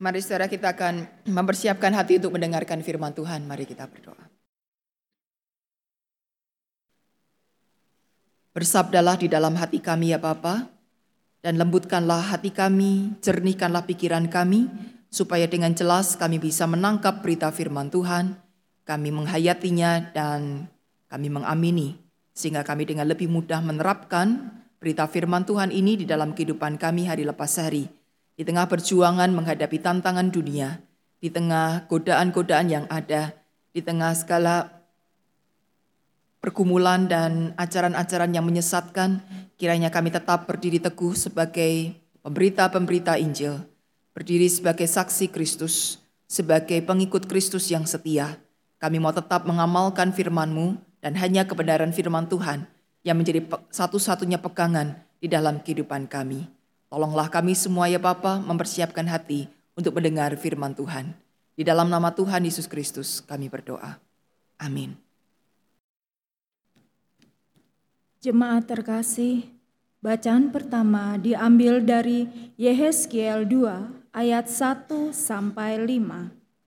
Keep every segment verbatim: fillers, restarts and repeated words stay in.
Mari saudara, kita akan mempersiapkan hati untuk mendengarkan firman Tuhan. Mari kita berdoa. Bersabdalah di dalam hati kami ya Bapa, dan lembutkanlah hati kami, jernihkanlah pikiran kami, supaya dengan jelas kami bisa menangkap berita firman Tuhan, kami menghayatinya dan kami mengamini, sehingga kami dengan lebih mudah menerapkan berita firman Tuhan ini di dalam kehidupan kami hari lepas hari, di tengah perjuangan menghadapi tantangan dunia, di tengah godaan-godaan yang ada, di tengah segala pergumulan dan ajaran-ajaran yang menyesatkan, kiranya kami tetap berdiri teguh sebagai pemberita-pemberita Injil, berdiri sebagai saksi Kristus, sebagai pengikut Kristus yang setia. Kami mau tetap mengamalkan firman-Mu dan hanya kebenaran firman Tuhan yang menjadi satu-satunya pegangan di dalam kehidupan kami. Tolonglah kami semua ya Bapa mempersiapkan hati untuk mendengar firman Tuhan. Di dalam nama Tuhan Yesus Kristus kami berdoa. Amin. Jemaat terkasih, bacaan pertama diambil dari Yehezkiel dua ayat satu sampai lima.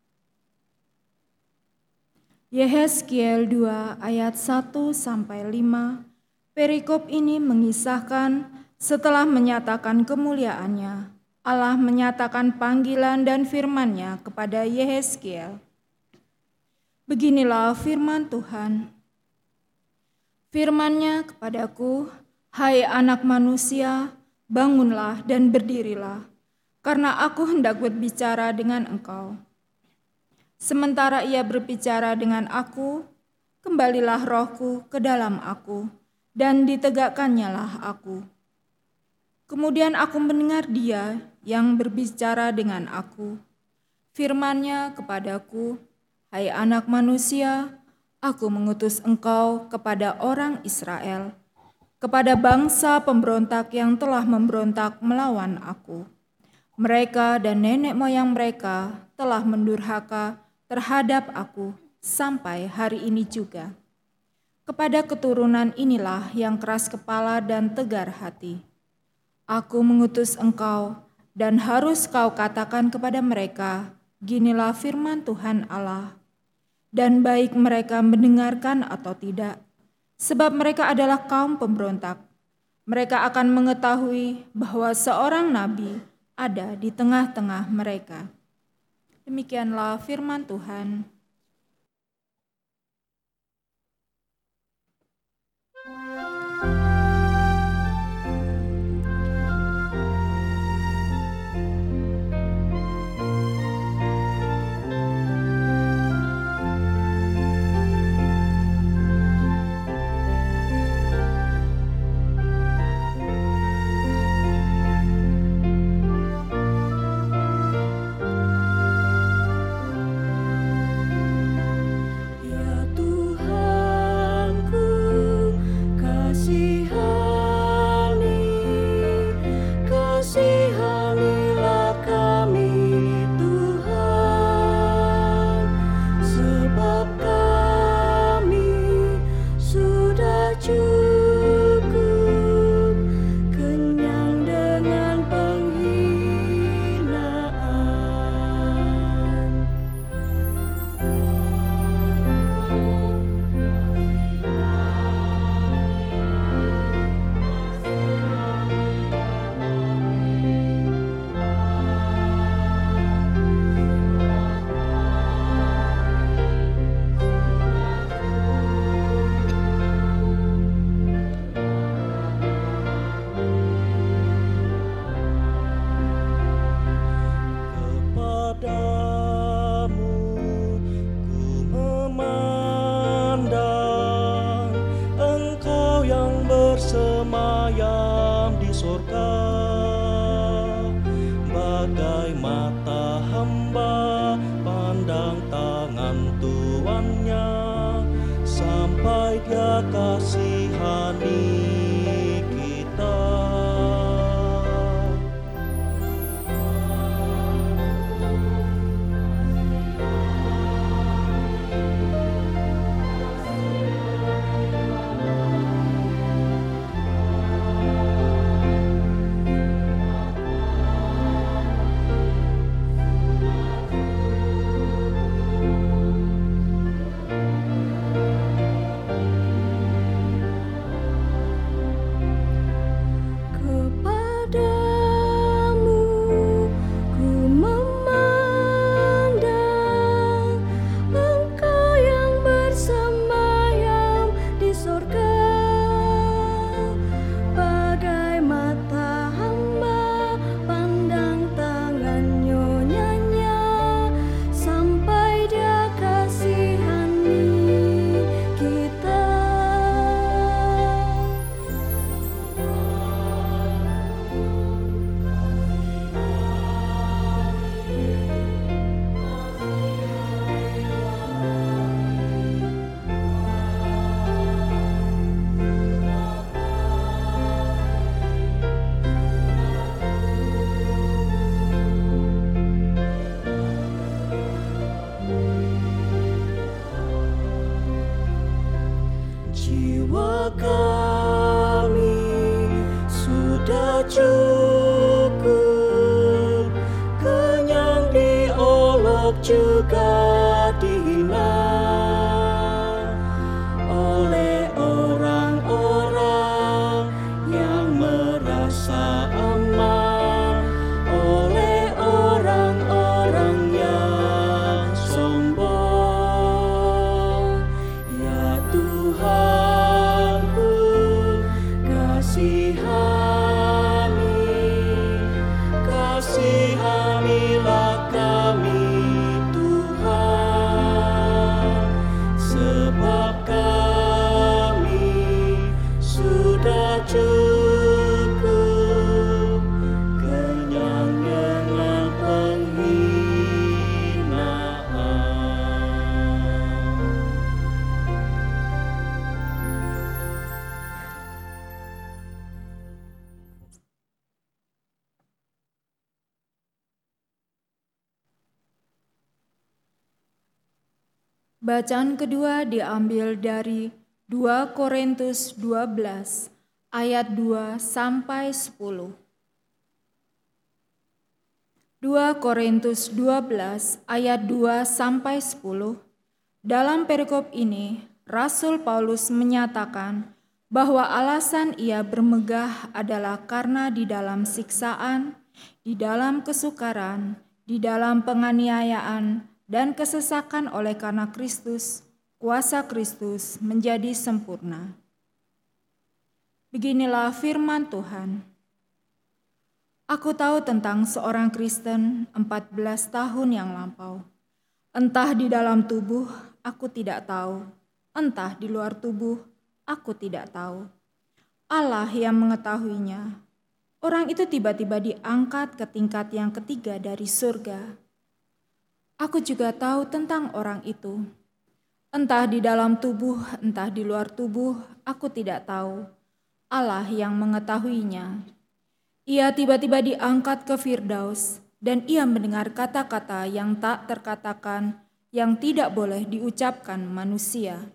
Yehezkiel dua ayat satu sampai lima. Perikop ini mengisahkan setelah menyatakan kemuliaannya, Allah menyatakan panggilan dan firman-Nya kepada Yehezkiel. Beginilah firman Tuhan. Firman-Nya kepadaku, hai anak manusia, bangunlah dan berdirilah, karena aku hendak berbicara dengan engkau. Sementara ia berbicara dengan aku, kembalilah rohku ke dalam aku, dan ditegakkannya aku. Kemudian aku mendengar dia yang berbicara dengan aku. Firman-Nya kepadaku, hai anak manusia, aku mengutus engkau kepada orang Israel, kepada bangsa pemberontak yang telah memberontak melawan aku. Mereka dan nenek moyang mereka telah mendurhaka terhadap aku sampai hari ini juga. Kepada keturunan inilah yang keras kepala dan tegar hati. Aku mengutus engkau dan harus kau katakan kepada mereka, ginilah firman Tuhan Allah. Dan baik mereka mendengarkan atau tidak, sebab mereka adalah kaum pemberontak. Mereka akan mengetahui bahwa seorang nabi ada di tengah-tengah mereka. Demikianlah firman Tuhan. kami sudah cukup, kenyang diolok juga dihina oleh orang-orang yang merasa aman, oleh orang-orang yang sombong. Ya Tuhanku, kasihani, kasihanilah kami Tuhan, sebab kami sudah cukup, kenyang dengan penghinaan. Bacaan kedua diambil dari dua Korintus dua belas ayat dua sampai sepuluh. dua Korintus dua belas ayat dua sampai sepuluh. Dalam perikop ini, Rasul Paulus menyatakan bahwa alasan ia bermegah adalah karena di dalam siksaan, di dalam kesukaran, di dalam penganiayaan, dan kesesakan oleh karena Kristus, kuasa Kristus menjadi sempurna. Beginilah firman Tuhan. Aku tahu tentang seorang Kristen empat belas tahun yang lampau. Entah di dalam tubuh, aku tidak tahu. Entah di luar tubuh, aku tidak tahu. Allah yang mengetahuinya. Orang itu tiba-tiba diangkat ke tingkat yang ketiga dari surga. Aku juga tahu tentang orang itu. Entah di dalam tubuh, entah di luar tubuh, aku tidak tahu. Allah yang mengetahuinya. Ia tiba-tiba diangkat ke Firdaus, dan ia mendengar kata-kata yang tak terkatakan, yang tidak boleh diucapkan manusia.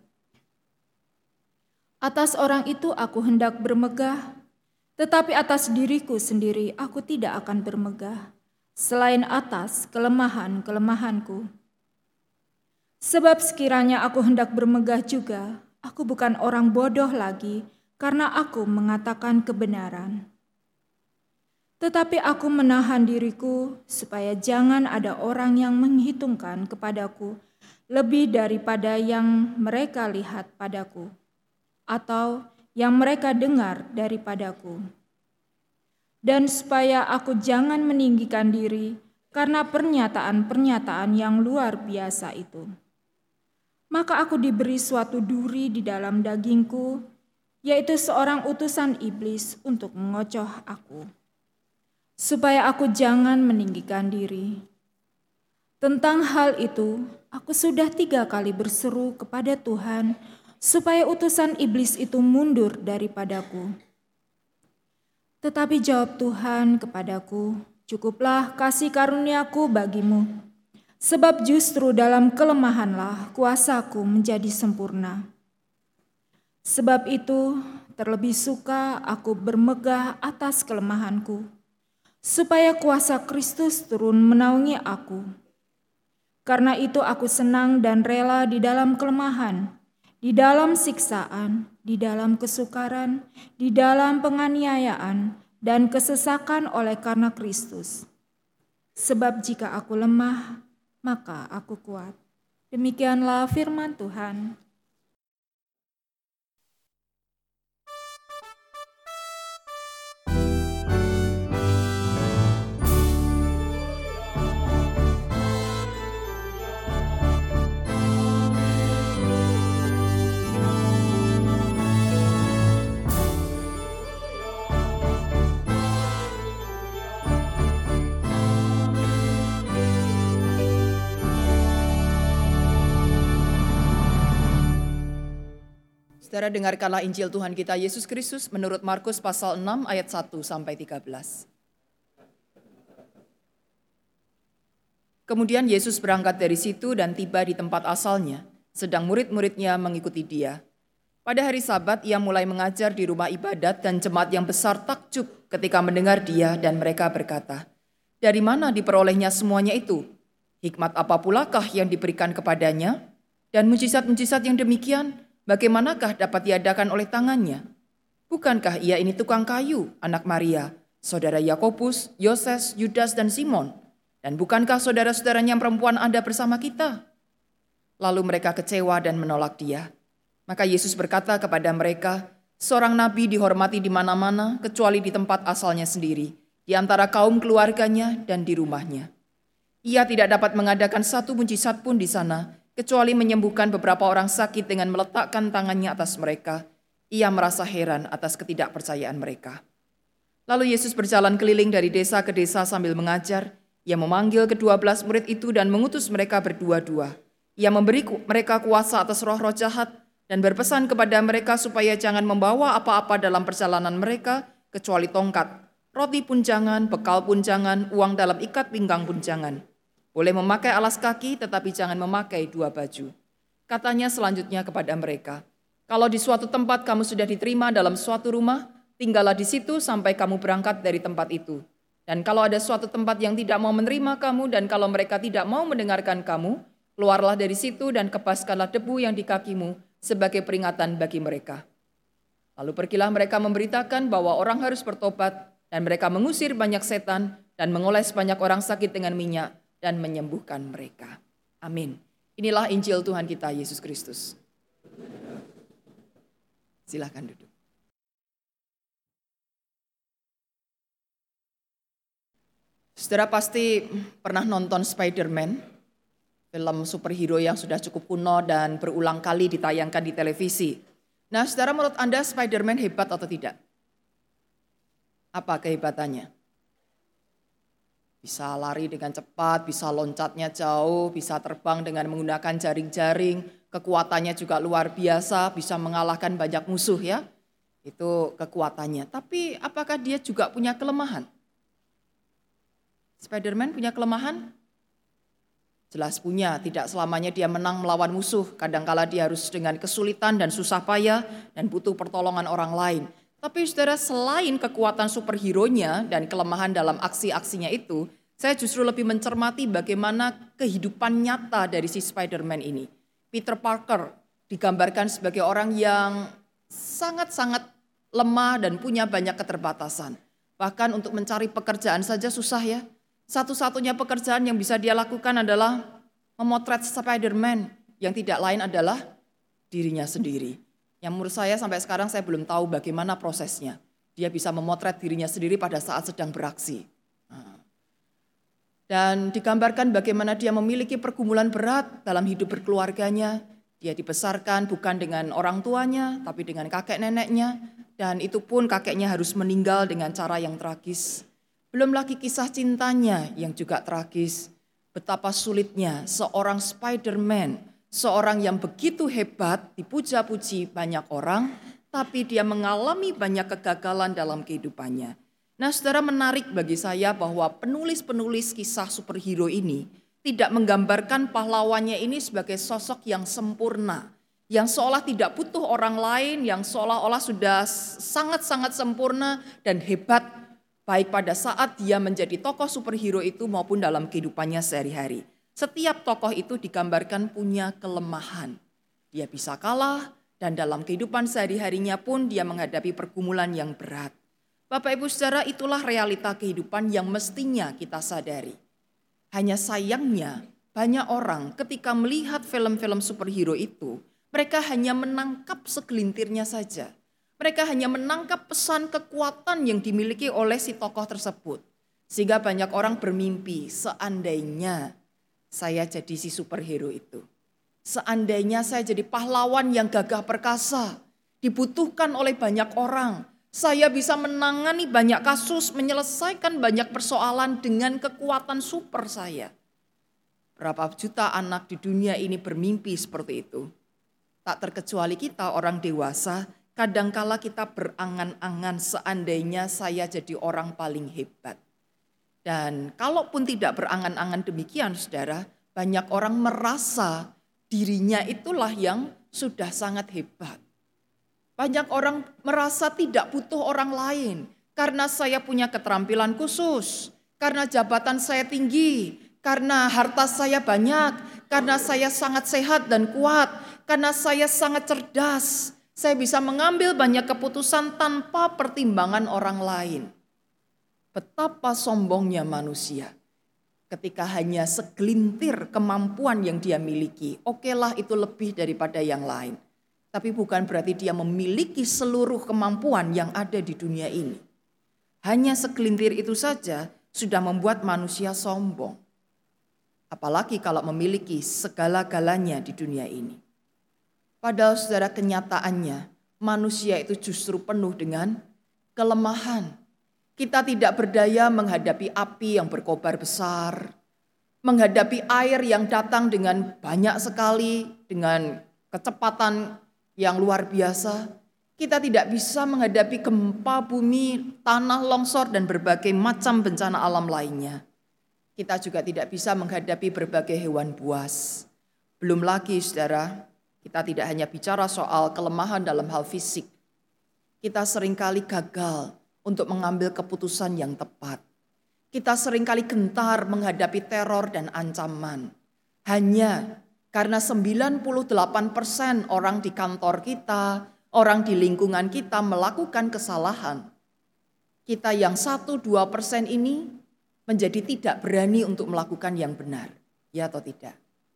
Atas orang itu aku hendak bermegah, tetapi atas diriku sendiri aku tidak akan bermegah, selain atas kelemahan-kelemahanku. Sebab sekiranya aku hendak bermegah juga, aku bukan orang bodoh lagi, karena aku mengatakan kebenaran. Tetapi aku menahan diriku, supaya jangan ada orang yang menghitungkan kepadaku lebih daripada yang mereka lihat padaku, atau yang mereka dengar daripadaku. Dan supaya aku jangan meninggikan diri karena pernyataan-pernyataan yang luar biasa itu. Maka aku diberi suatu duri di dalam dagingku, yaitu seorang utusan iblis untuk mengocoh aku, supaya aku jangan meninggikan diri. Tentang hal itu, aku sudah tiga kali berseru kepada Tuhan, supaya utusan iblis itu mundur daripadaku. Tetapi jawab Tuhan kepadaku, cukuplah kasih karuniaku bagimu, sebab justru dalam kelemahanlah kuasaku menjadi sempurna. Sebab itu, terlebih suka aku bermegah atas kelemahanku, supaya kuasa Kristus turun menaungi aku. Karena itu aku senang dan rela di dalam kelemahan, di dalam siksaan, di dalam kesukaran, di dalam penganiayaan, dan kesesakan oleh karena Kristus. Sebab jika aku lemah, maka aku kuat. Demikianlah firman Tuhan. Saudara, dengarkanlah Injil Tuhan kita Yesus Kristus menurut Markus pasal enam ayat satu sampai tiga belas. Kemudian Yesus berangkat dari situ dan tiba di tempat asalnya, sedang murid-muridnya mengikuti dia. Pada hari Sabat ia mulai mengajar di rumah ibadat dan jemaat yang besar takjub ketika mendengar dia dan mereka berkata, "Dari mana diperolehnya semuanya itu? Hikmat apa pulakah yang diberikan kepadanya? Dan mujizat-mujizat yang demikian, bagaimanakah dapat diadakan oleh tangannya? Bukankah ia ini tukang kayu, anak Maria, saudara Yakobus, Yoses, Yudas, dan Simon? Dan bukankah saudara-saudaranya yang perempuan ada bersama kita?" Lalu mereka kecewa dan menolak dia. Maka Yesus berkata kepada mereka, "Seorang nabi dihormati di mana-mana kecuali di tempat asalnya sendiri, di antara kaum keluarganya dan di rumahnya. Ia tidak dapat mengadakan satu mujizat pun di sana, kecuali menyembuhkan beberapa orang sakit dengan meletakkan tangannya atas mereka." Ia merasa heran atas ketidakpercayaan mereka. Lalu Yesus berjalan keliling dari desa ke desa sambil mengajar. Ia memanggil kedua belas murid itu dan mengutus mereka berdua-dua. Ia memberi mereka kuasa atas roh-roh jahat dan berpesan kepada mereka supaya jangan membawa apa-apa dalam perjalanan mereka kecuali tongkat. Roti pun jangan, bekal pun jangan, uang dalam ikat pinggang pun jangan. Boleh memakai alas kaki tetapi jangan memakai dua baju. Katanya selanjutnya kepada mereka, "Kalau di suatu tempat kamu sudah diterima dalam suatu rumah, tinggallah di situ sampai kamu berangkat dari tempat itu. Dan kalau ada suatu tempat yang tidak mau menerima kamu dan kalau mereka tidak mau mendengarkan kamu, keluarlah dari situ dan kepaskanlah debu yang di kakimu sebagai peringatan bagi mereka." Lalu pergilah mereka memberitakan bahwa orang harus bertobat dan mereka mengusir banyak setan dan mengoles banyak orang sakit dengan minyak dan menyembuhkan mereka. Amin. Inilah Injil Tuhan kita Yesus Kristus. Silakan duduk. Saudara pasti pernah nonton Spider-Man, film superhero yang sudah cukup kuno dan berulang kali ditayangkan di televisi. Nah, saudara, menurut Anda Spider-Man hebat atau tidak? Apa kehebatannya? Bisa lari dengan cepat, bisa loncatnya jauh, bisa terbang dengan menggunakan jaring-jaring, kekuatannya juga luar biasa, bisa mengalahkan banyak musuh ya. Itu kekuatannya. Tapi apakah dia juga punya kelemahan? Spider-Man punya kelemahan? Jelas punya, tidak selamanya dia menang melawan musuh. Kadangkala dia harus dengan kesulitan dan susah payah dan butuh pertolongan orang lain. Tapi saudara, selain kekuatan superhero-nya dan kelemahan dalam aksi-aksinya itu, saya justru lebih mencermati bagaimana kehidupan nyata dari si Spider-Man ini. Peter Parker digambarkan sebagai orang yang sangat-sangat lemah dan punya banyak keterbatasan. Bahkan untuk mencari pekerjaan saja susah ya. Satu-satunya pekerjaan yang bisa dia lakukan adalah memotret Spider-Man, yang tidak lain adalah dirinya sendiri. Yang menurut saya sampai sekarang saya belum tahu bagaimana prosesnya. Dia bisa memotret dirinya sendiri pada saat sedang beraksi. Dan digambarkan bagaimana dia memiliki pergumulan berat dalam hidup berkeluarganya. Dia dibesarkan bukan dengan orang tuanya, tapi dengan kakek neneknya. Dan itu pun kakeknya harus meninggal dengan cara yang tragis. Belum lagi kisah cintanya yang juga tragis. Betapa sulitnya seorang Spider-Man, seorang yang begitu hebat, dipuja-puji banyak orang, tapi dia mengalami banyak kegagalan dalam kehidupannya. Nah, saudara, menarik bagi saya bahwa penulis-penulis kisah superhero ini tidak menggambarkan pahlawannya ini sebagai sosok yang sempurna, yang seolah tidak butuh orang lain, yang seolah-olah sudah sangat-sangat sempurna dan hebat, baik pada saat dia menjadi tokoh superhero itu maupun dalam kehidupannya sehari-hari. Setiap tokoh itu digambarkan punya kelemahan. Dia bisa kalah dan dalam kehidupan sehari-harinya pun dia menghadapi pergumulan yang berat. Bapak Ibu saudara, itulah realita kehidupan yang mestinya kita sadari. Hanya sayangnya banyak orang ketika melihat film-film superhero itu, mereka hanya menangkap segelintirnya saja. Mereka hanya menangkap pesan kekuatan yang dimiliki oleh si tokoh tersebut. Sehingga banyak orang bermimpi, seandainya saya jadi si superhero itu. Seandainya saya jadi pahlawan yang gagah perkasa, dibutuhkan oleh banyak orang. Saya bisa menangani banyak kasus, menyelesaikan banyak persoalan dengan kekuatan super saya. Berapa juta anak di dunia ini bermimpi seperti itu. Tak terkecuali kita orang dewasa, kadangkala kita berangan-angan seandainya saya jadi orang paling hebat. Dan kalaupun tidak berangan-angan demikian, saudara, banyak orang merasa dirinya itulah yang sudah sangat hebat. Banyak orang merasa tidak butuh orang lain karena saya punya keterampilan khusus, karena jabatan saya tinggi, karena harta saya banyak, karena saya sangat sehat dan kuat, karena saya sangat cerdas. Saya bisa mengambil banyak keputusan tanpa pertimbangan orang lain. Betapa sombongnya manusia ketika hanya segelintir kemampuan yang dia miliki. Okelah itu lebih daripada yang lain. Tapi bukan berarti dia memiliki seluruh kemampuan yang ada di dunia ini. Hanya segelintir itu saja sudah membuat manusia sombong. Apalagi kalau memiliki segala-galanya di dunia ini. Padahal saudara, kenyataannya manusia itu justru penuh dengan kelemahan. Kita tidak berdaya menghadapi api yang berkobar besar, menghadapi air yang datang dengan banyak sekali, dengan kecepatan yang luar biasa. Kita tidak bisa menghadapi gempa bumi, tanah longsor, dan berbagai macam bencana alam lainnya. Kita juga tidak bisa menghadapi berbagai hewan buas. Belum lagi saudara, kita tidak hanya bicara soal kelemahan dalam hal fisik. Kita seringkali gagal untuk mengambil keputusan yang tepat. Kita seringkali gentar menghadapi teror dan ancaman. Hanya karena sembilan puluh delapan persen orang di kantor kita, orang di lingkungan kita melakukan kesalahan. Kita yang satu sampai dua persen ini menjadi tidak berani untuk melakukan yang benar. Ya atau tidak?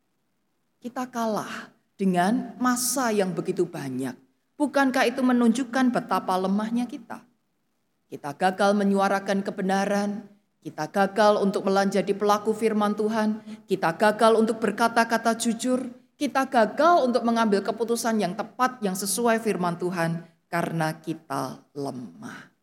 Kita kalah dengan massa yang begitu banyak. Bukankah itu menunjukkan betapa lemahnya kita? Kita gagal menyuarakan kebenaran, kita gagal untuk menjadi pelaku firman Tuhan, kita gagal untuk berkata-kata jujur, kita gagal untuk mengambil keputusan yang tepat yang sesuai firman Tuhan karena kita lemah.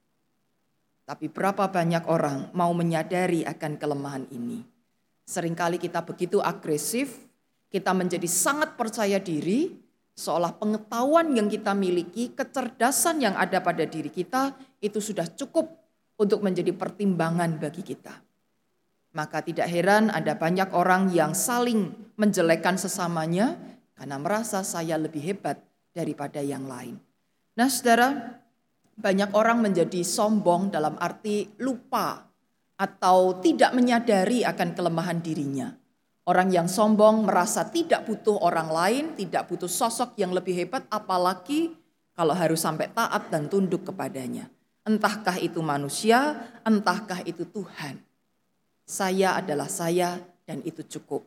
Tapi berapa banyak orang mau menyadari akan kelemahan ini? Seringkali kita begitu agresif, kita menjadi sangat percaya diri, seolah pengetahuan yang kita miliki, kecerdasan yang ada pada diri kita, itu sudah cukup untuk menjadi pertimbangan bagi kita. Maka tidak heran ada banyak orang yang saling menjelekkan sesamanya karena merasa saya lebih hebat daripada yang lain. Nah saudara, banyak orang menjadi sombong dalam arti lupa atau tidak menyadari akan kelemahan dirinya. Orang yang sombong merasa tidak butuh orang lain, tidak butuh sosok yang lebih hebat, apalagi kalau harus sampai taat dan tunduk kepadanya. Entahkah itu manusia, entahkah itu Tuhan. Saya adalah saya dan itu cukup.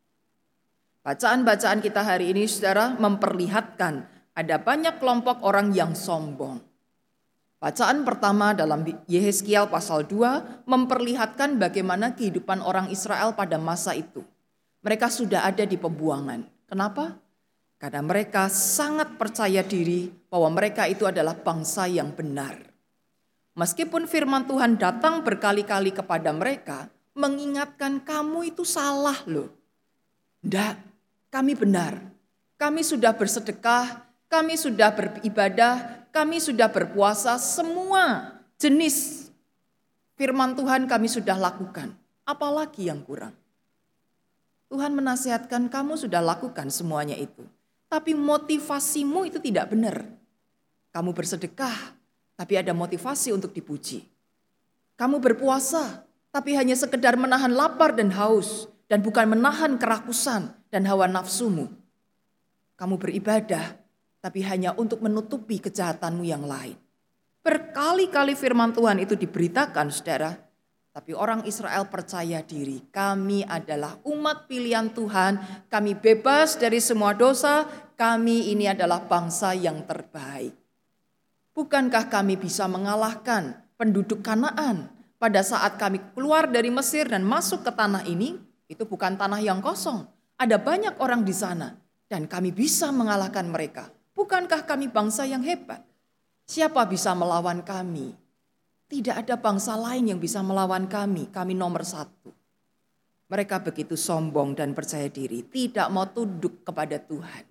Bacaan-bacaan kita hari ini saudara memperlihatkan ada banyak kelompok orang yang sombong. Bacaan pertama dalam Yehezkiel pasal dua memperlihatkan bagaimana kehidupan orang Israel pada masa itu. Mereka sudah ada di pembuangan. Kenapa? Karena mereka sangat percaya diri bahwa mereka itu adalah bangsa yang benar. Meskipun firman Tuhan datang berkali-kali kepada mereka, mengingatkan kamu itu salah loh. Enggak, kami benar. Kami sudah bersedekah, kami sudah beribadah, kami sudah berpuasa, semua jenis firman Tuhan kami sudah lakukan. Apalagi yang kurang? Tuhan menasihatkan kamu sudah lakukan semuanya itu. Tapi motivasimu itu tidak benar. Kamu bersedekah, tapi ada motivasi untuk dipuji. Kamu berpuasa, tapi hanya sekedar menahan lapar dan haus, dan bukan menahan kerakusan dan hawa nafsumu. Kamu beribadah, tapi hanya untuk menutupi kejahatanmu yang lain. Berkali-kali firman Tuhan itu diberitakan, saudara. Tapi orang Israel percaya diri, kami adalah umat pilihan Tuhan, kami bebas dari semua dosa, kami ini adalah bangsa yang terbaik. Bukankah kami bisa mengalahkan penduduk Kanaan pada saat kami keluar dari Mesir dan masuk ke tanah ini? Itu bukan tanah yang kosong, ada banyak orang di sana dan kami bisa mengalahkan mereka. Bukankah kami bangsa yang hebat? Siapa bisa melawan kami? Tidak ada bangsa lain yang bisa melawan kami, kami nomor satu. Mereka begitu sombong dan percaya diri, tidak mau tunduk kepada Tuhan.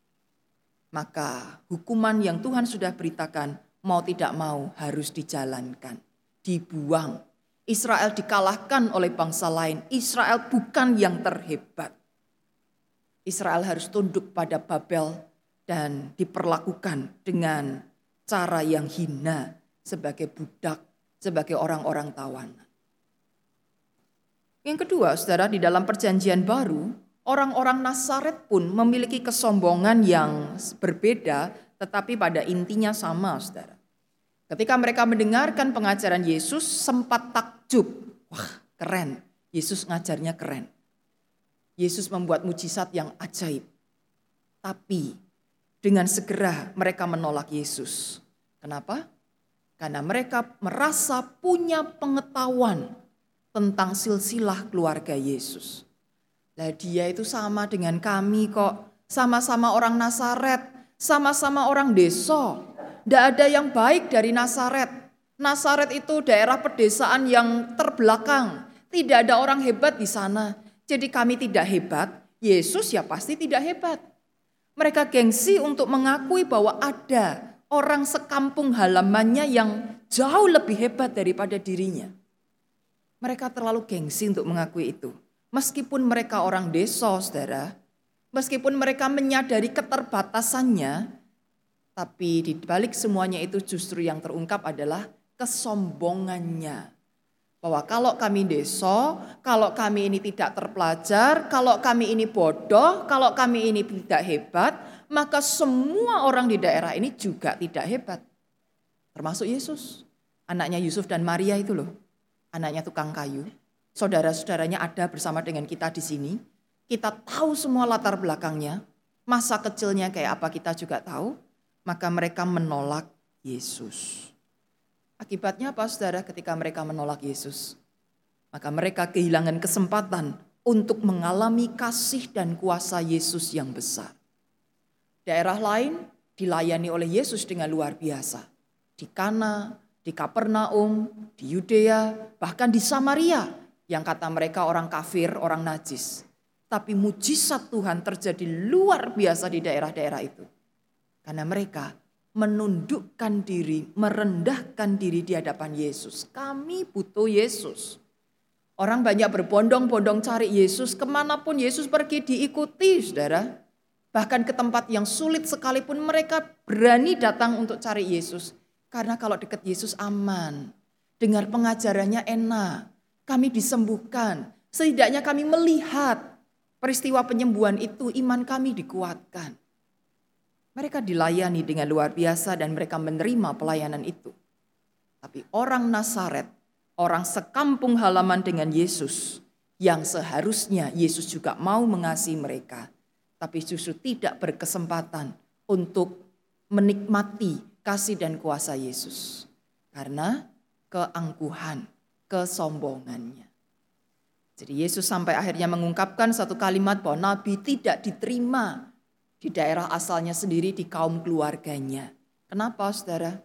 Maka hukuman yang Tuhan sudah beritakan, mau tidak mau harus dijalankan, dibuang. Israel dikalahkan oleh bangsa lain, Israel bukan yang terhebat. Israel harus tunduk pada Babel dan diperlakukan dengan cara yang hina sebagai budak, sebagai orang-orang tawanan. Yang kedua, saudara, di dalam perjanjian baru, orang-orang Nazaret pun memiliki kesombongan yang berbeda, tetapi pada intinya sama, saudara. Ketika mereka mendengarkan pengajaran Yesus, sempat takjub. Wah, keren. Yesus ngajarnya keren. Yesus membuat mujizat yang ajaib. Tapi dengan segera mereka menolak Yesus. Kenapa? Karena mereka merasa punya pengetahuan tentang silsilah keluarga Yesus. Lah dia itu sama dengan kami kok. Sama-sama orang Nazaret. Sama-sama orang desa. Tidak ada yang baik dari Nazaret. Nazaret itu daerah pedesaan yang terbelakang. Tidak ada orang hebat di sana. Jadi kami tidak hebat. Yesus ya pasti tidak hebat. Mereka gengsi untuk mengakui bahwa ada orang sekampung halamannya yang jauh lebih hebat daripada dirinya. Mereka terlalu gengsi untuk mengakui itu. Meskipun mereka orang desa, saudara. Meskipun mereka menyadari keterbatasannya. Tapi di balik semuanya itu justru yang terungkap adalah kesombongannya. Bahwa kalau kami desa, kalau kami ini tidak terpelajar, kalau kami ini bodoh, kalau kami ini tidak hebat, maka semua orang di daerah ini juga tidak hebat. Termasuk Yesus, anaknya Yusuf dan Maria itu loh, anaknya tukang kayu. Saudara-saudaranya ada bersama dengan kita di sini. Kita tahu semua latar belakangnya, masa kecilnya kayak apa kita juga tahu. Maka mereka menolak Yesus. Akibatnya apa, saudara, ketika mereka menolak Yesus? Maka mereka kehilangan kesempatan untuk mengalami kasih dan kuasa Yesus yang besar. Daerah lain dilayani oleh Yesus dengan luar biasa. Di Kana, di Kapernaum, di Yudea, bahkan di Samaria yang kata mereka orang kafir, orang najis. Tapi mujizat Tuhan terjadi luar biasa di daerah-daerah itu. Karena mereka menundukkan diri, merendahkan diri di hadapan Yesus. Kami butuh Yesus. Orang banyak berbondong-bondong cari Yesus, kemanapun Yesus pergi diikuti, saudara. Bahkan ke tempat yang sulit sekalipun mereka berani datang untuk cari Yesus. Karena kalau dekat Yesus aman, dengar pengajarannya enak, kami disembuhkan. Setidaknya kami melihat peristiwa penyembuhan itu, iman kami dikuatkan. Mereka dilayani dengan luar biasa dan mereka menerima pelayanan itu. Tapi orang Nazaret, orang sekampung halaman dengan Yesus, yang seharusnya Yesus juga mau mengasihi mereka, tapi justru tidak berkesempatan untuk menikmati kasih dan kuasa Yesus. Karena keangkuhan, kesombongannya. Jadi Yesus sampai akhirnya mengungkapkan satu kalimat bahwa Nabi tidak diterima di daerah asalnya sendiri, di kaum keluarganya. Kenapa, saudara?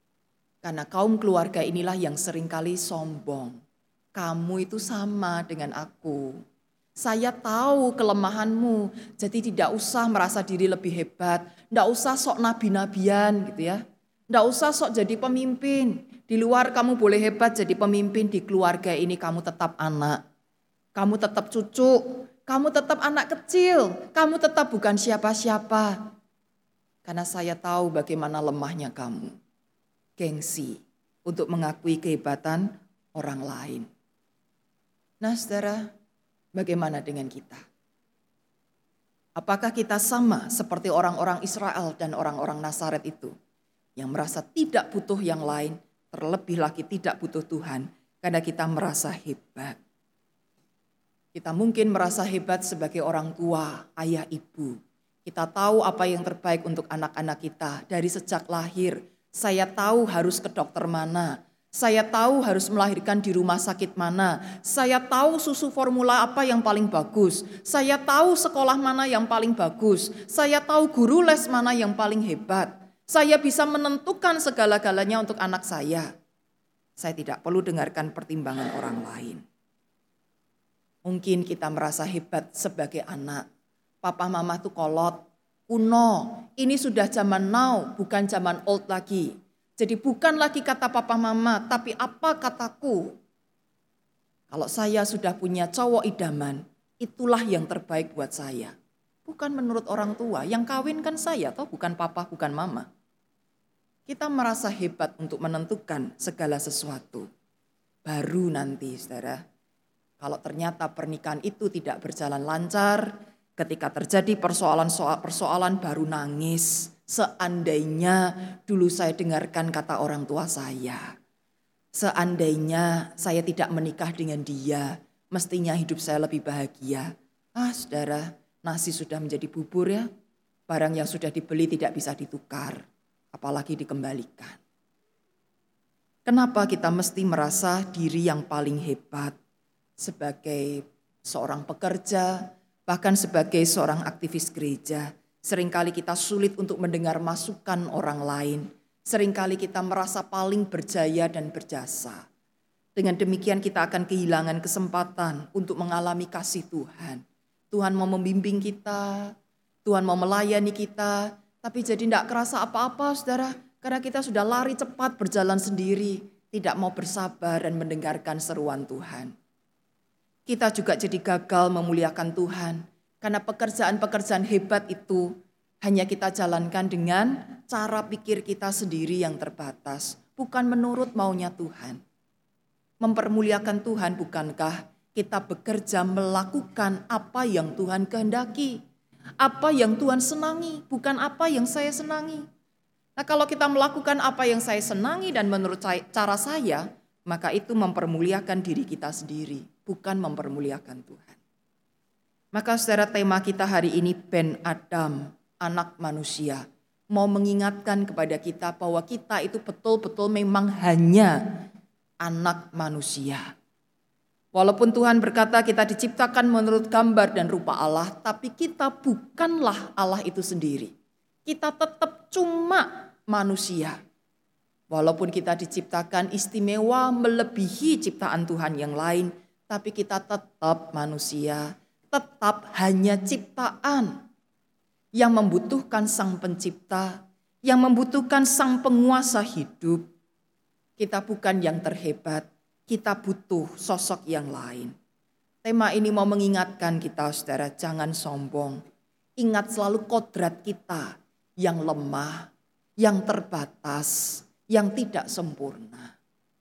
Karena kaum keluarga inilah yang seringkali sombong. Kamu itu sama dengan aku. Saya tahu kelemahanmu, jadi tidak usah merasa diri lebih hebat. Tidak usah sok nabi-nabian gitu ya. Tidak usah sok jadi pemimpin. Di luar kamu boleh hebat jadi pemimpin, di keluarga ini kamu tetap anak. Kamu tetap cucu. Kamu tetap anak kecil, kamu tetap bukan siapa-siapa. Karena saya tahu bagaimana lemahnya kamu. Gengsi untuk mengakui kehebatan orang lain. Nah, saudara, bagaimana dengan kita? Apakah kita sama seperti orang-orang Israel dan orang-orang Nazaret itu? Yang merasa tidak butuh yang lain, terlebih lagi tidak butuh Tuhan. Karena kita merasa hebat. Kita mungkin merasa hebat sebagai orang tua, ayah, ibu. Kita tahu apa yang terbaik untuk anak-anak kita dari sejak lahir. Saya tahu harus ke dokter mana. Saya tahu harus melahirkan di rumah sakit mana. Saya tahu susu formula apa yang paling bagus. Saya tahu sekolah mana yang paling bagus. Saya tahu guru les mana yang paling hebat. Saya bisa menentukan segala-galanya untuk anak saya. Saya tidak perlu dengarkan pertimbangan orang lain. Mungkin kita merasa hebat sebagai anak. Papa mama tuh kolot, kuno. Ini sudah zaman now, bukan zaman old lagi. Jadi bukan lagi kata papa mama, tapi apa kataku. Kalau saya sudah punya cowok idaman, itulah yang terbaik buat saya. bukan menurut orang tua. Yang kawin kan saya, toh bukan papa, bukan mama. Kita merasa hebat untuk menentukan segala sesuatu. Baru nanti, saudara, kalau ternyata pernikahan itu tidak berjalan lancar, ketika terjadi persoalan-persoalan baru nangis. Seandainya dulu saya dengarkan kata orang tua saya. Seandainya saya tidak menikah dengan dia, mestinya hidup saya lebih bahagia. Ah, saudara, nasi sudah menjadi bubur ya. Barang yang sudah dibeli tidak bisa ditukar, apalagi dikembalikan. Kenapa kita mesti merasa diri yang paling hebat sebagai seorang pekerja, bahkan sebagai seorang aktivis gereja? Seringkali kita sulit untuk mendengar masukan orang lain. Seringkali kita merasa paling berjaya dan berjasa. Dengan demikian kita akan kehilangan kesempatan untuk mengalami kasih Tuhan. Tuhan mau membimbing kita, Tuhan mau melayani kita, tapi jadi tidak kerasa apa-apa, saudara. Karena kita sudah lari cepat berjalan sendiri, tidak mau bersabar dan mendengarkan seruan Tuhan. Kita juga jadi gagal memuliakan Tuhan, karena pekerjaan-pekerjaan hebat itu hanya kita jalankan dengan cara pikir kita sendiri yang terbatas, bukan menurut maunya Tuhan. Mempermuliakan Tuhan bukankah kita bekerja melakukan apa yang Tuhan kehendaki, apa yang Tuhan senangi, bukan apa yang saya senangi. Nah, kalau kita melakukan apa yang saya senangi dan menurut cara saya, maka itu mempermuliakan diri kita sendiri, bukan mempermuliakan Tuhan. Maka saudara, tema kita hari ini Ben Adam, anak manusia, mau mengingatkan kepada kita bahwa kita itu betul-betul memang hanya anak manusia. Walaupun Tuhan berkata kita diciptakan menurut gambar dan rupa Allah, tapi kita bukanlah Allah itu sendiri. Kita tetap cuma manusia. Walaupun kita diciptakan istimewa melebihi ciptaan Tuhan yang lain, tapi kita tetap manusia, tetap hanya ciptaan yang membutuhkan Sang Pencipta, yang membutuhkan Sang Penguasa hidup. Kita bukan yang terhebat, kita butuh sosok yang lain. Tema ini mau mengingatkan kita, saudara, jangan sombong. Ingat selalu kodrat kita yang lemah, yang terbatas, yang tidak sempurna.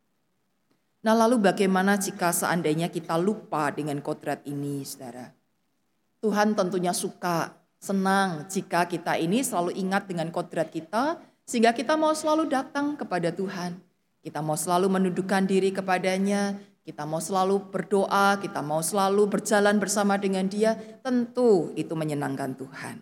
Nah, lalu bagaimana jika seandainya kita lupa dengan kodrat ini, saudara? Tuhan tentunya suka, senang jika kita ini selalu ingat dengan kodrat kita, sehingga kita mau selalu datang kepada Tuhan. Kita mau selalu menundukkan diri kepadanya, kita mau selalu berdoa, kita mau selalu berjalan bersama dengan Dia, tentu itu menyenangkan Tuhan.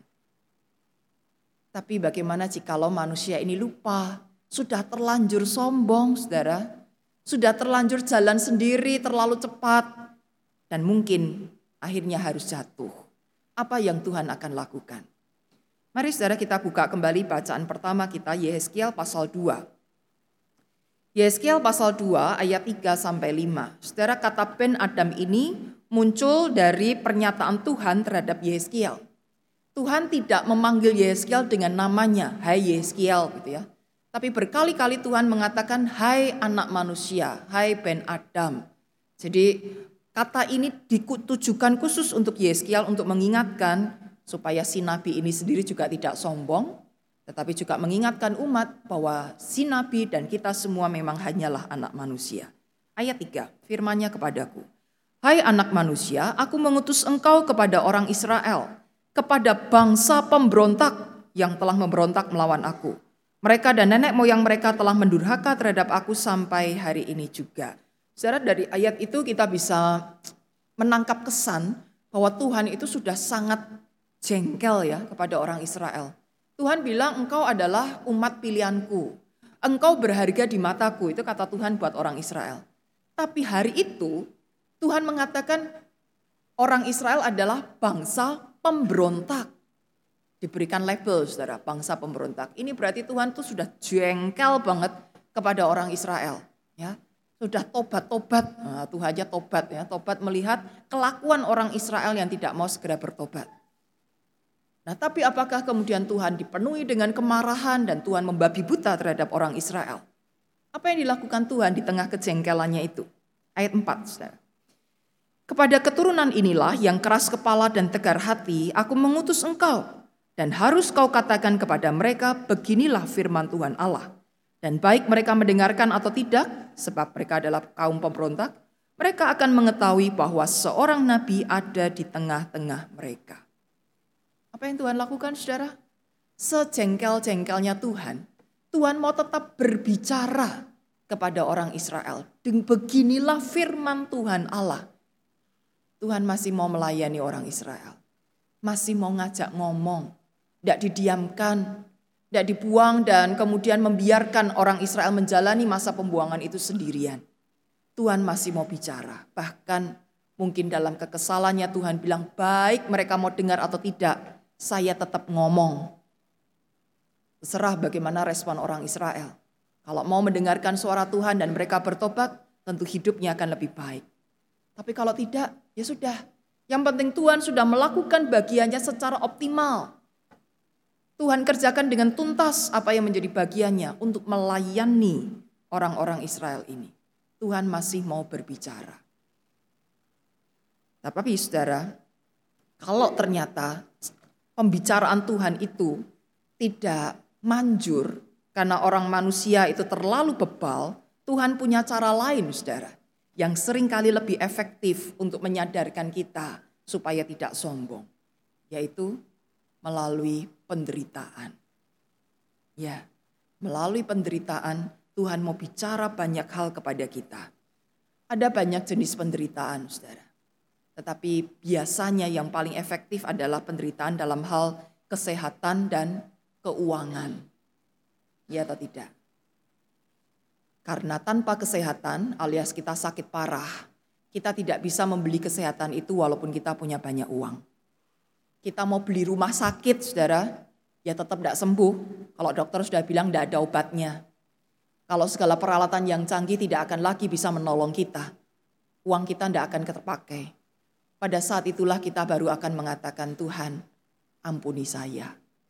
Tapi bagaimana jikalau manusia ini lupa, sudah terlanjur sombong, saudara, sudah terlanjur jalan sendiri terlalu cepat, dan mungkin akhirnya harus jatuh. Apa yang Tuhan akan lakukan? Mari saudara kita buka kembali bacaan pertama kita, Yehezkiel pasal dua. Yehezkiel pasal dua ayat tiga sampai lima. Saudara, kata Ben Adam ini muncul dari pernyataan Tuhan terhadap Yehezkiel. Tuhan tidak memanggil Yehezkiel dengan namanya, hai Yehezkiel gitu ya. Tapi berkali-kali Tuhan mengatakan, hai anak manusia, hai Ben Adam. Jadi kata ini ditujukan khusus untuk Yehezkiel untuk mengingatkan supaya si nabi ini sendiri juga tidak sombong, tetapi juga mengingatkan umat bahwa si nabi dan kita semua memang hanyalah anak manusia. Ayat tiga, firman-Nya kepadaku, hai anak manusia, aku mengutus engkau kepada orang Israel, kepada bangsa pemberontak yang telah memberontak melawan aku. Mereka dan nenek moyang mereka telah mendurhaka terhadap aku sampai hari ini juga. Saudara, dari ayat itu kita bisa menangkap kesan bahwa Tuhan itu sudah sangat jengkel ya kepada orang Israel. Tuhan bilang engkau adalah umat pilihanku, engkau berharga di mataku, itu kata Tuhan buat orang Israel. Tapi hari itu Tuhan mengatakan orang Israel adalah bangsa pemberontak. Diberikan label, saudara, bangsa pemberontak. Ini berarti Tuhan tuh sudah jengkel banget kepada orang Israel. Ya, sudah tobat-tobat, nah, Tuhan aja tobat ya, tobat melihat kelakuan orang Israel yang tidak mau segera bertobat. Nah, tapi apakah kemudian Tuhan dipenuhi dengan kemarahan dan Tuhan membabi buta terhadap orang Israel? Apa yang dilakukan Tuhan di tengah kejengkelannya itu? Ayat empat, saudara. Kepada keturunan inilah yang keras kepala dan tegar hati, aku mengutus engkau. Dan harus kau katakan kepada mereka, beginilah firman Tuhan Allah. Dan baik mereka mendengarkan atau tidak, sebab mereka adalah kaum pemberontak, mereka akan mengetahui bahwa seorang nabi ada di tengah-tengah mereka. Apa yang Tuhan lakukan, saudara? Sejengkel-jengkelnya Tuhan, Tuhan mau tetap berbicara kepada orang Israel. Dan beginilah firman Tuhan Allah. Tuhan masih mau melayani orang Israel. Masih mau ngajak ngomong. Tidak didiamkan, tidak dibuang dan kemudian membiarkan orang Israel menjalani masa pembuangan itu sendirian. Tuhan masih mau bicara. Bahkan mungkin dalam kekesalannya Tuhan bilang, baik mereka mau dengar atau tidak, saya tetap ngomong. Terserah bagaimana respon orang Israel. Kalau mau mendengarkan suara Tuhan dan mereka bertobat, tentu hidupnya akan lebih baik. Tapi kalau tidak, ya sudah. Yang penting Tuhan sudah melakukan bagiannya secara optimal. Tuhan kerjakan dengan tuntas apa yang menjadi bagiannya untuk melayani orang-orang Israel ini. Tuhan masih mau berbicara. Tapi saudara, kalau ternyata pembicaraan Tuhan itu tidak manjur karena orang manusia itu terlalu bebal, Tuhan punya cara lain, saudara, yang seringkali lebih efektif untuk menyadarkan kita supaya tidak sombong, yaitu melalui penderitaan. Ya, melalui penderitaan Tuhan mau bicara banyak hal kepada kita. Ada banyak jenis penderitaan, saudara. Tetapi biasanya yang paling efektif adalah penderitaan dalam hal kesehatan dan keuangan. Ya atau tidak? Karena tanpa kesehatan alias kita sakit parah, kita tidak bisa membeli kesehatan itu walaupun kita punya banyak uang. Kita mau beli rumah sakit, saudara, ya tetap tidak sembuh. Kalau dokter sudah bilang tidak ada obatnya. Kalau segala peralatan yang canggih tidak akan lagi bisa menolong kita. Uang kita tidak akan terpakai. Pada saat itulah kita baru akan mengatakan, Tuhan, ampuni saya.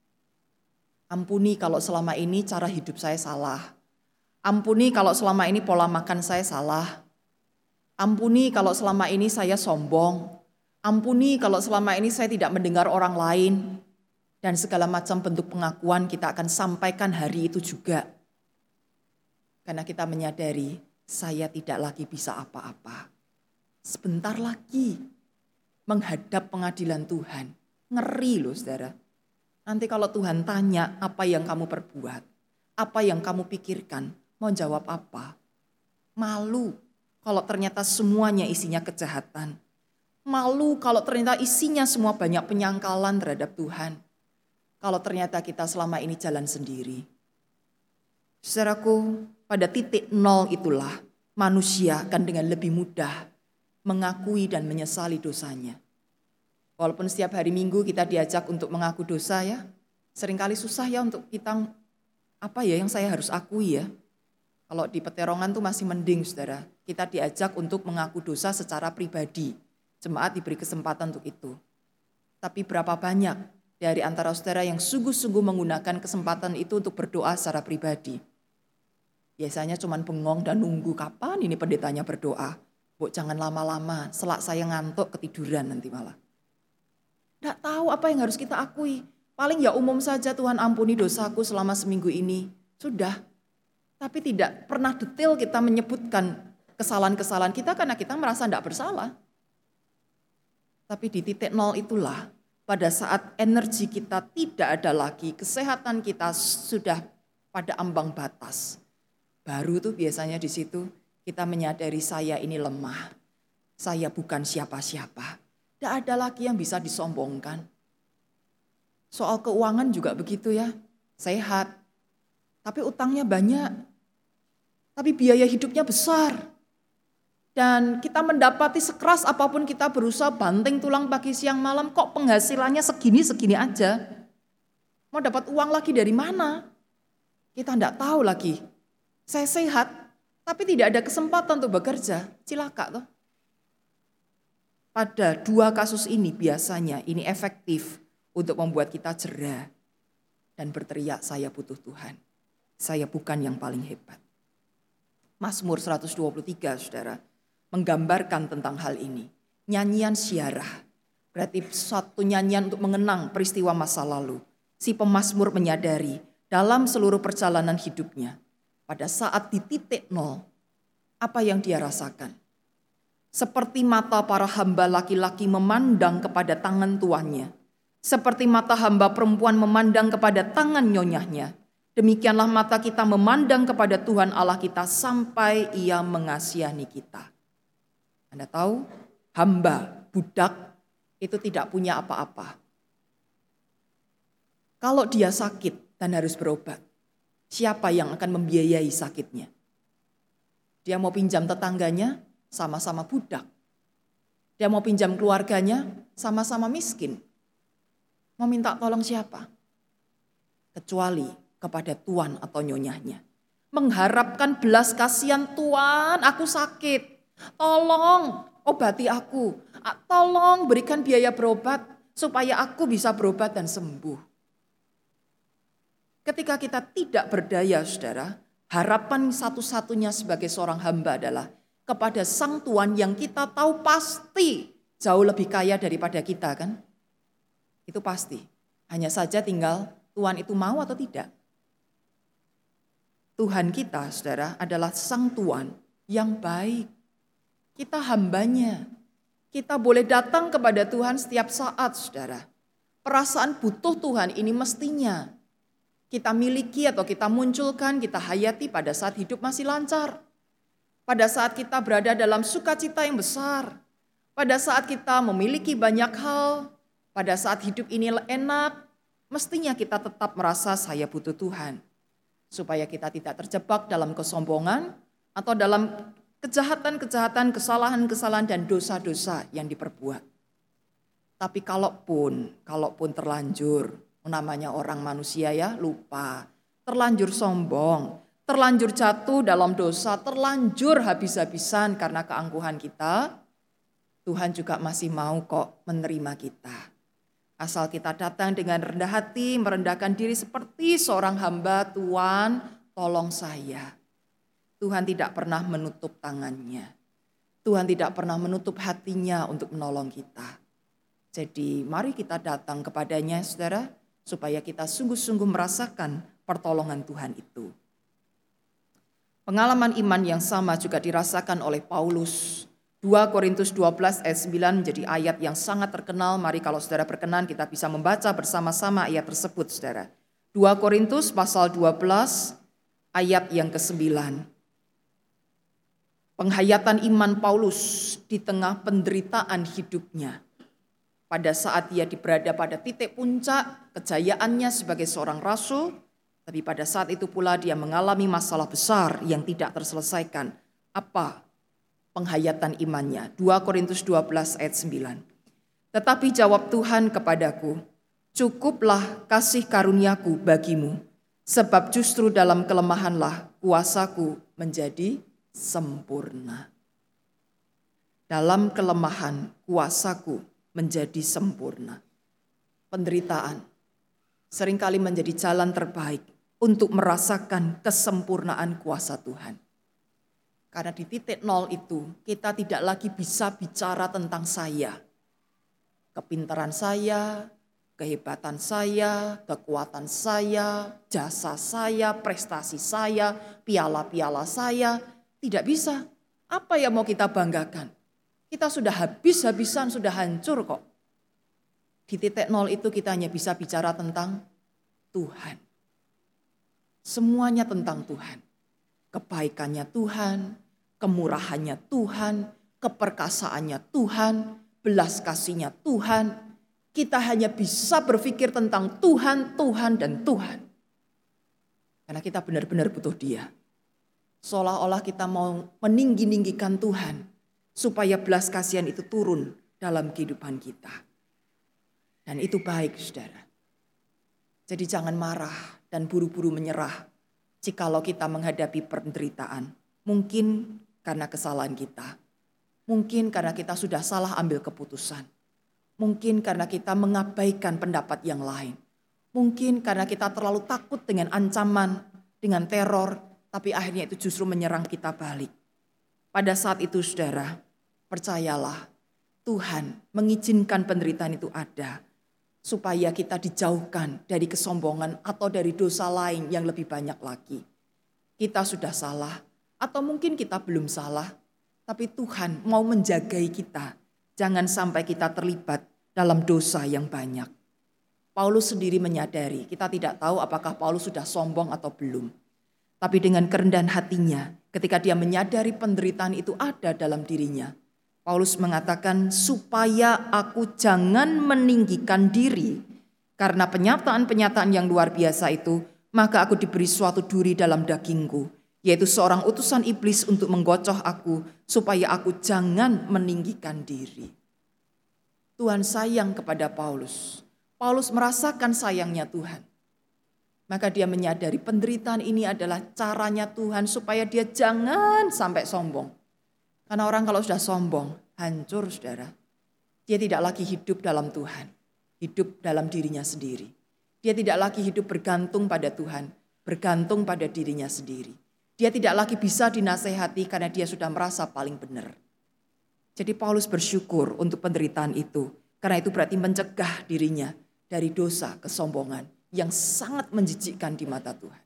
Ampuni kalau selama ini cara hidup saya salah. Ampuni kalau selama ini pola makan saya salah. Ampuni kalau selama ini saya sombong. Ampuni kalau selama ini saya tidak mendengar orang lain. Dan segala macam bentuk pengakuan kita akan sampaikan hari itu juga. Karena kita menyadari saya tidak lagi bisa apa-apa. Sebentar lagi menghadap pengadilan Tuhan. Ngeri loh, saudara. Nanti kalau Tuhan tanya apa yang kamu perbuat, apa yang kamu pikirkan, mau jawab apa? Malu kalau ternyata semuanya isinya kejahatan. Malu kalau ternyata isinya semua banyak penyangkalan terhadap Tuhan. Kalau ternyata kita selama ini jalan sendiri. Saudaraku, pada titik nol itulah manusia akan dengan lebih mudah mengakui dan menyesali dosanya. Walaupun setiap hari Minggu kita diajak untuk mengaku dosa ya, seringkali susah ya untuk kita, apa ya yang saya harus akui ya. Kalau di Peterongan tuh masih mending, saudara. Kita diajak untuk mengaku dosa secara pribadi. Jemaat diberi kesempatan untuk itu. Tapi berapa banyak dari antara saudara yang sungguh-sungguh menggunakan kesempatan itu untuk berdoa secara pribadi? Biasanya cuman bengong dan nunggu kapan ini pendetanya berdoa. Bu, jangan lama-lama, selak saya ngantuk ketiduran nanti malah. Tidak tahu apa yang harus kita akui. Paling ya umum saja, Tuhan ampuni dosaku selama seminggu ini. Sudah. Tapi tidak pernah detail kita menyebutkan kesalahan-kesalahan kita karena kita merasa tidak bersalah. Tapi di titik nol itulah pada saat energi kita tidak ada lagi, kesehatan kita sudah pada ambang batas. Baru tuh biasanya di situ kita menyadari saya ini lemah. Saya bukan siapa-siapa. Tidak ada lagi yang bisa disombongkan. Soal keuangan juga begitu ya. Sehat. Tapi utangnya banyak. Tapi biaya hidupnya besar. Dan kita mendapati sekeras apapun kita berusaha banting tulang pagi siang malam, kok penghasilannya segini-segini aja. Mau dapat uang lagi dari mana? Kita tidak tahu lagi. Saya sehat, tapi tidak ada kesempatan untuk bekerja. Cilaka toh. Pada dua kasus ini biasanya ini efektif untuk membuat kita jera dan berteriak, saya butuh Tuhan. Saya bukan yang paling hebat. Mazmur seratus dua puluh tiga, saudara, menggambarkan tentang hal ini. nyanyian syiarah. Berarti suatu nyanyian untuk mengenang peristiwa masa lalu. Si pemazmur menyadari dalam seluruh perjalanan hidupnya, pada saat di titik nol, apa yang dia rasakan? Seperti mata para hamba laki-laki memandang kepada tangan tuannya, seperti mata hamba perempuan memandang kepada tangan nyonyahnya, demikianlah mata kita memandang kepada Tuhan Allah kita sampai Ia mengasihani kita. Anda tahu, hamba, budak itu tidak punya apa-apa. Kalau dia sakit dan harus berobat, siapa yang akan membiayai sakitnya? Dia mau pinjam tetangganya, sama-sama budak. Dia mau pinjam keluarganya, sama-sama miskin. Mau minta tolong siapa? Kecuali kepada tuan atau nyonyahnya. Mengharapkan belas kasihan, Tuan, aku sakit. Tolong obati aku. Tolong berikan biaya berobat supaya aku bisa berobat dan sembuh. Ketika kita tidak berdaya, saudara, harapan satu-satunya sebagai seorang hamba adalah kepada sang Tuan yang kita tahu pasti jauh lebih kaya daripada kita, kan? Itu pasti. Hanya saja tinggal Tuhan itu mau atau tidak. Tuhan kita, saudara, adalah sang Tuan yang baik. Kita hambanya. Kita boleh datang kepada Tuhan setiap saat, saudara. Perasaan butuh Tuhan ini mestinya kita miliki atau kita munculkan, kita hayati pada saat hidup masih lancar. Pada saat kita berada dalam sukacita yang besar. Pada saat kita memiliki banyak hal. Pada saat hidup ini enak. Mestinya kita tetap merasa saya butuh Tuhan. Supaya kita tidak terjebak dalam kesombongan. Atau dalam kejahatan-kejahatan, kesalahan-kesalahan dan dosa-dosa yang diperbuat. Tapi kalaupun, kalaupun terlanjur. Namanya orang manusia ya, lupa. Terlanjur sombong. Terlanjur jatuh dalam dosa, terlanjur habis-habisan karena keangkuhan kita, Tuhan juga masih mau kok menerima kita. Asal kita datang dengan rendah hati, merendahkan diri seperti seorang hamba, Tuhan tolong saya. Tuhan tidak pernah menutup tangannya. Tuhan tidak pernah menutup hatinya untuk menolong kita. Jadi mari kita datang kepadanya, saudara, supaya kita sungguh-sungguh merasakan pertolongan Tuhan itu. Pengalaman iman yang sama juga dirasakan oleh Paulus. dua Korintus dua belas ayat sembilan menjadi ayat yang sangat terkenal. Mari kalau saudara berkenan kita bisa membaca bersama-sama ayat tersebut, saudara. dua Korintus pasal dua belas ayat yang kesembilan. Penghayatan iman Paulus di tengah penderitaan hidupnya. Pada saat dia berada pada titik puncak kejayaannya sebagai seorang rasul, tapi pada saat itu pula dia mengalami masalah besar yang tidak terselesaikan. Apa penghayatan imannya? dua Korintus dua belas ayat sembilan. Tetapi jawab Tuhan kepadaku, cukuplah kasih karuniaku bagimu, sebab justru dalam kelemahanlah kuasaku menjadi sempurna. Dalam kelemahan kuasaku menjadi sempurna. Penderitaan seringkali menjadi jalan terbaik untuk merasakan kesempurnaan kuasa Tuhan. Karena di titik nol itu kita tidak lagi bisa bicara tentang saya. Kepintaran saya, kehebatan saya, kekuatan saya, jasa saya, prestasi saya, piala-piala saya. Tidak bisa. Apa yang mau kita banggakan? Kita sudah habis-habisan, sudah hancur kok. Di titik nol itu kita hanya bisa bicara tentang Tuhan. Semuanya tentang Tuhan. Kebaikannya Tuhan, kemurahannya Tuhan, keperkasaannya Tuhan, belas kasihnya Tuhan. Kita hanya bisa berpikir tentang Tuhan, Tuhan, dan Tuhan. Karena kita benar-benar butuh Dia. Seolah-olah kita mau meninggi-ninggikan Tuhan, supaya belas kasihan itu turun dalam kehidupan kita. Dan itu baik, saudara. Jadi jangan marah dan buru-buru menyerah jikalau kita menghadapi penderitaan. Mungkin karena kesalahan kita. Mungkin karena kita sudah salah ambil keputusan. Mungkin karena kita mengabaikan pendapat yang lain. Mungkin karena kita terlalu takut dengan ancaman, dengan teror, tapi akhirnya itu justru menyerang kita balik. Pada saat itu, saudara, percayalah, Tuhan mengizinkan penderitaan itu ada supaya kita dijauhkan dari kesombongan atau dari dosa lain yang lebih banyak lagi. Kita sudah salah atau mungkin kita belum salah, tapi Tuhan mau menjagai kita. Jangan sampai kita terlibat dalam dosa yang banyak. Paulus sendiri menyadari, kita tidak tahu apakah Paulus sudah sombong atau belum. Tapi dengan kerendahan hatinya, ketika dia menyadari penderitaan itu ada dalam dirinya, Paulus mengatakan, supaya aku jangan meninggikan diri. Karena penyataan-penyataan yang luar biasa itu, maka aku diberi suatu duri dalam dagingku, yaitu seorang utusan iblis untuk menggocoh aku, supaya aku jangan meninggikan diri. Tuhan sayang kepada Paulus. Paulus merasakan sayangnya Tuhan. Maka dia menyadari penderitaan ini adalah caranya Tuhan supaya dia jangan sampai sombong. Karena orang kalau sudah sombong, hancur saudara. Dia tidak lagi hidup dalam Tuhan. Hidup dalam dirinya sendiri. Dia tidak lagi hidup bergantung pada Tuhan. Bergantung pada dirinya sendiri. Dia tidak lagi bisa dinasehati karena dia sudah merasa paling benar. Jadi Paulus bersyukur untuk penderitaan itu. Karena itu berarti mencegah dirinya dari dosa kesombongan yang sangat menjijikkan di mata Tuhan.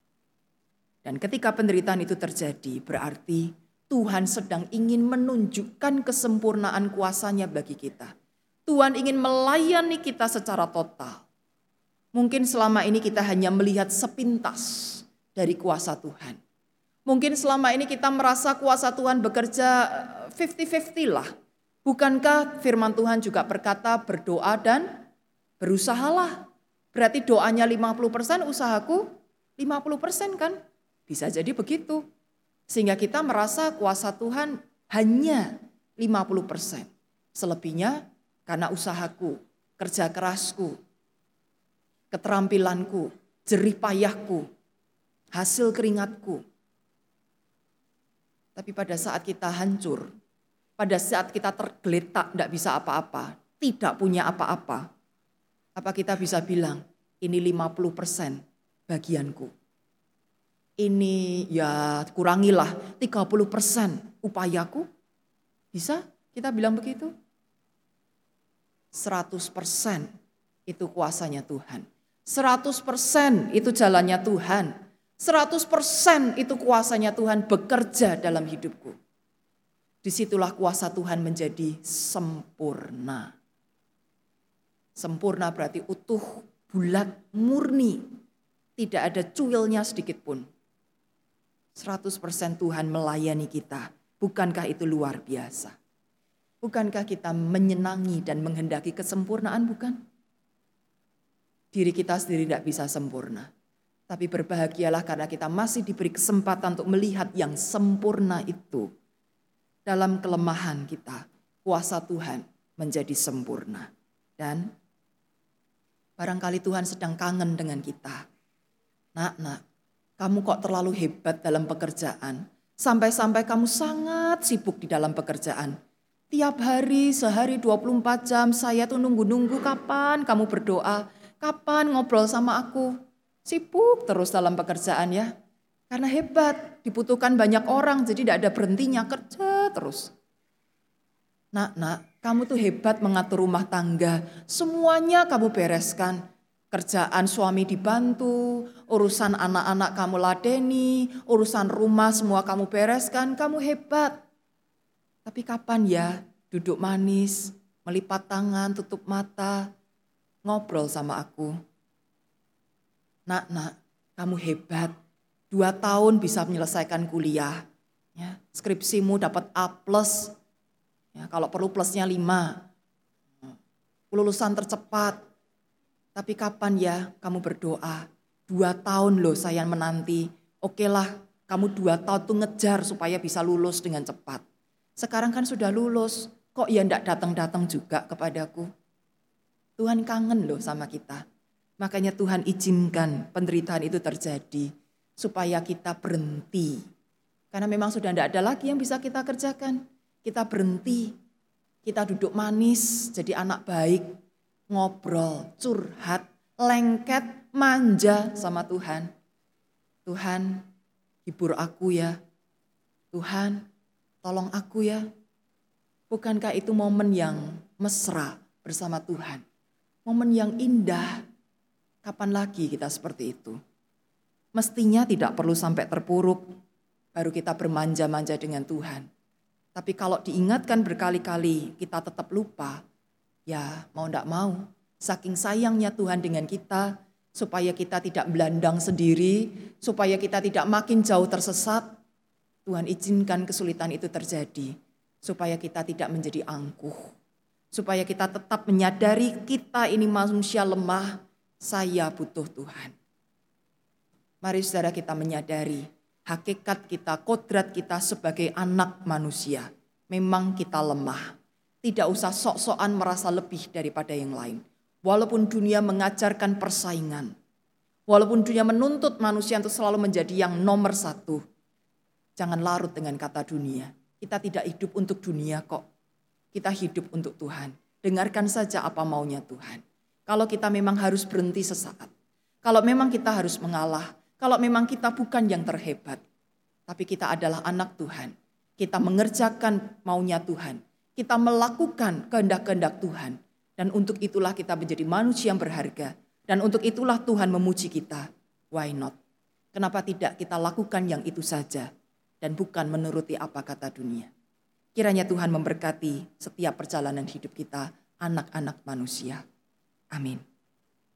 Dan ketika penderitaan itu terjadi, berarti Tuhan sedang ingin menunjukkan kesempurnaan kuasa-Nya bagi kita. Tuhan ingin melayani kita secara total. Mungkin selama ini kita hanya melihat sepintas dari kuasa Tuhan. Mungkin selama ini kita merasa kuasa Tuhan bekerja lima puluh lima puluh lah. Bukankah firman Tuhan juga berkata berdoa dan berusahalah. Berarti doanya lima puluh persen, usahaku lima puluh persen kan? Bisa jadi begitu. Sehingga kita merasa kuasa Tuhan hanya lima puluh persen. Selebihnya karena usahaku, kerja kerasku, keterampilanku, jerih payahku, hasil keringatku. Tapi pada saat kita hancur, pada saat kita tergeletak, tidak bisa apa-apa, tidak punya apa-apa, apa kita bisa bilang, ini lima puluh persen bagianku. Ini ya kurangilah tiga puluh persen upayaku. Bisa kita bilang begitu? seratus persen itu kuasanya Tuhan. seratus persen itu jalannya Tuhan. seratus persen itu kuasanya Tuhan bekerja dalam hidupku. Disitulah kuasa Tuhan menjadi sempurna. Sempurna berarti utuh, bulat, murni. Tidak ada cuilnya sedikit pun. seratus persen Tuhan melayani kita. Bukankah itu luar biasa? Bukankah kita menyenangi dan menghendaki kesempurnaan, bukan? Diri kita sendiri tidak bisa sempurna. Tapi berbahagialah karena kita masih diberi kesempatan untuk melihat yang sempurna itu. Dalam kelemahan kita, kuasa Tuhan menjadi sempurna. Dan barangkali Tuhan sedang kangen dengan kita. Nak, nak, kamu kok terlalu hebat dalam pekerjaan. Sampai-sampai kamu sangat sibuk di dalam pekerjaan. Tiap hari, sehari dua puluh empat jam, saya tuh nunggu-nunggu kapan kamu berdoa. Kapan ngobrol sama aku. Sibuk terus dalam pekerjaan ya. Karena hebat, dibutuhkan banyak orang, jadi tidak ada berhentinya, kerja terus. Nak, nak, kamu tuh hebat mengatur rumah tangga. Semuanya kamu bereskan. Kerjaan suami dibantu, urusan anak-anak kamu ladeni, urusan rumah semua kamu bereskan, kamu hebat. Tapi kapan ya duduk manis, melipat tangan, tutup mata, ngobrol sama aku. Nak, nak, kamu hebat. Dua tahun bisa menyelesaikan kuliah. Ya, skripsimu dapat A plus. Ya, kalau perlu plusnya lima. Kelulusan tercepat. Tapi kapan ya kamu berdoa? Dua tahun loh saya menanti. Oke lah, kamu dua tahun tuh ngejar supaya bisa lulus dengan cepat. Sekarang kan sudah lulus. Kok ya enggak datang-datang juga kepadaku? Tuhan kangen loh sama kita. Makanya Tuhan izinkan penderitaan itu terjadi. Supaya kita berhenti. Karena memang sudah tidak ada lagi yang bisa kita kerjakan. Kita berhenti. Kita duduk manis jadi anak baik. Ngobrol, curhat, lengket, manja sama Tuhan. Tuhan, hibur aku ya. Tuhan, tolong aku ya. Bukankah itu momen yang mesra bersama Tuhan? Momen yang indah. Kapan lagi kita seperti itu? Mestinya tidak perlu sampai terpuruk, baru kita bermanja-manja dengan Tuhan. Tapi kalau diingatkan berkali-kali, kita tetap lupa. Ya mau tidak mau, saking sayangnya Tuhan dengan kita, supaya kita tidak belandang sendiri, supaya kita tidak makin jauh tersesat, Tuhan izinkan kesulitan itu terjadi, supaya kita tidak menjadi angkuh. Supaya kita tetap menyadari kita ini manusia lemah, saya butuh Tuhan. Mari saudara kita menyadari hakikat kita, kodrat kita sebagai anak manusia. Memang kita lemah. Tidak usah sok-sokan merasa lebih daripada yang lain. Walaupun dunia mengajarkan persaingan. Walaupun dunia menuntut manusia untuk selalu menjadi yang nomor satu. Jangan larut dengan kata dunia. Kita tidak hidup untuk dunia kok. Kita hidup untuk Tuhan. Dengarkan saja apa maunya Tuhan. Kalau kita memang harus berhenti sesaat. Kalau memang kita harus mengalah. Kalau memang kita bukan yang terhebat. Tapi kita adalah anak Tuhan. Kita mengerjakan maunya Tuhan. Kita melakukan kehendak-kehendak Tuhan. Dan untuk itulah kita menjadi manusia yang berharga. Dan untuk itulah Tuhan memuji kita. Why not? Kenapa tidak kita lakukan yang itu saja. Dan bukan menuruti apa kata dunia. Kiranya Tuhan memberkati setiap perjalanan hidup kita, anak-anak manusia. Amin.